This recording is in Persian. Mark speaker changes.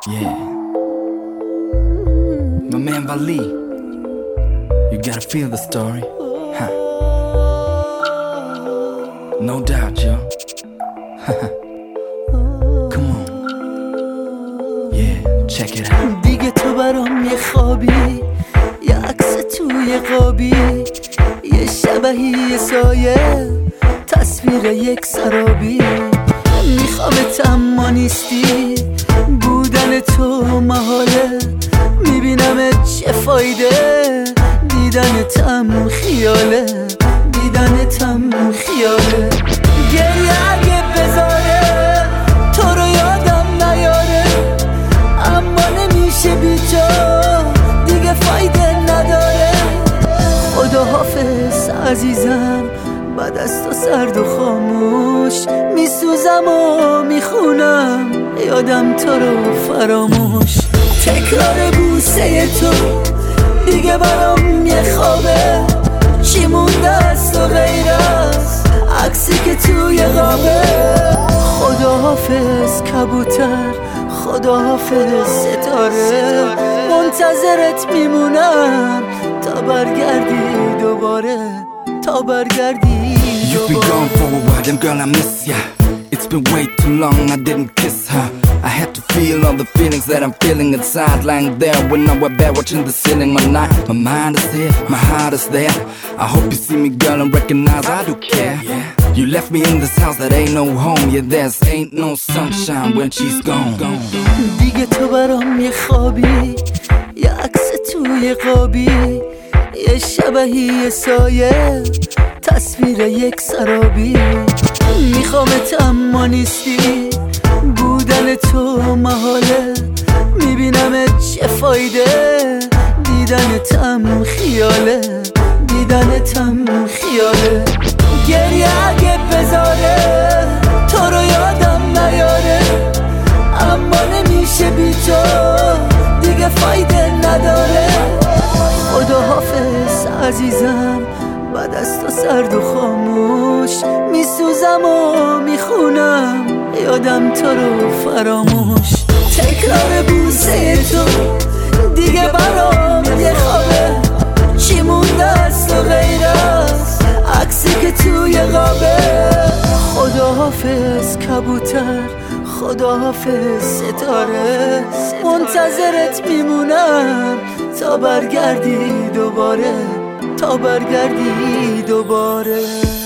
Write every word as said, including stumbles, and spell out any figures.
Speaker 1: Yeah. My man Vali, you gotta feel the story, huh? No doubt, yo. Come on. Yeah, check it out.
Speaker 2: دیگه تو برام یه خوابی، یه عکس توی قابی، یه شبهی، یه سایه، تصویر یک سرابی. میخوامت اما نیستی، بودن تو محاله. میبینمت چه فایده، دیدنتم خیاله، دیدنتم خیاله. گریه اگه بذاره تو رو یادم نیاره، اما نمیشه بی تو، دیگه فایده نداره. خدا حافظ عزیزم، بعد از تو سرد و خاموش میسوزم و میخونم یادم تو رو فراموش. تکرار بوسه تو دیگه برام یه خوابه، چی مونده از تو غیر از عکسی که توی قابه. خدا حافظ کبوتر، خدا حافظ ستاره، منتظرت میمونم تا برگردی دوباره، تا برگردی
Speaker 1: You've been gone for a while, and girl I miss ya. It's been way too long, I didn't kiss her. I had to feel all the feelings that I'm feeling inside, lying there when I was bed watching the ceiling all night. My mind is here, my heart is there. I hope you see me, girl, and recognize I do care. You left me in this house that ain't no home. Yeah, there's ain't no sunshine when she's gone.
Speaker 2: دیگه تو برام یه خوابی، یه عکس توی قابی، یه شبهی، یه سایه، تصویر یک سرابی. میخوامت اما نیستی، بودن تو محاله. میبینمت چه فایده، دیدنتم خیاله، دیدنتم خیاله. گریه اگه بذاره تو رو یادم نیاره، اما نمیشه بی تو، دیگه فایده نداره. خدا حافظ عزیزم، بعد از تو سرد و خاموش میسوزم و میخونم یادم تو رو فراموش. تکرار بوسه تو دیگه برام یه خوابه، چی مونده از تو غیر از عکسی که توی قابه. خدا حافظ کبوتر، خدا حافظ ستاره، منتظرت میمونم تا برگردی دوباره، تا برگردی دوباره.